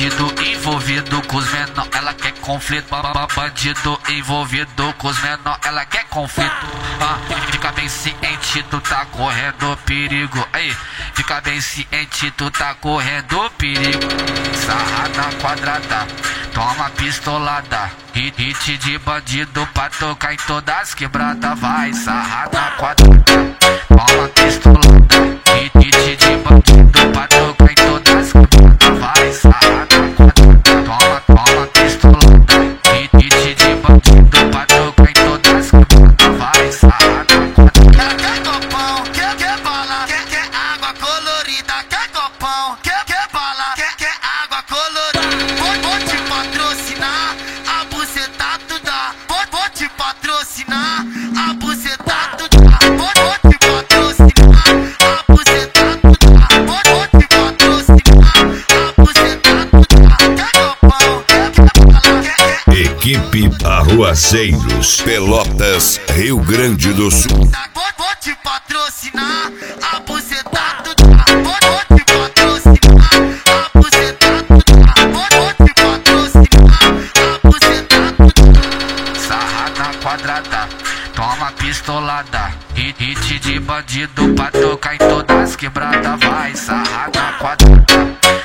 Bandido envolvido com os menor, ela quer conflito. Bandido envolvido com os menor, ela quer conflito. Fica bem ciente, tu tá correndo perigo. Aí, fica bem ciente, tu tá correndo perigo. Sarrada quadrada, toma pistolada. Hit de bandido pra tocar em todas as quebradas. Vai, sarrada quadrada, toma pistolada. Hit de bandido pra tocar em todas as quebradas. Vai, sarrada quadrada, toma pistolada. Hit de bandido pra tocar em todas as quebradas. Vai, sarrada quadrada. Quer copão, quer bala, quer água colorida. Quer copão, quer bala, quer água colorida. Vou te patrocinar, a buceta dá. Vou te patrocinar, a buceta dá. Vou te patrocinar, a buceta dá. Vou te patrocinar, a buceta dá. Quer copão, quer bala, quer Equipe Arruaceiros, Pelotas, Rio Grande do Sul. Vou te patrocinar, a buceta dá. Vou te patrocinar, a buceta dá. Vou te patrocinar, a buceta dá. Sarrada quadrada, toma pistolada. Hit de bandido pra tocar em todas as quebradas. Vai, sarrada quadrada,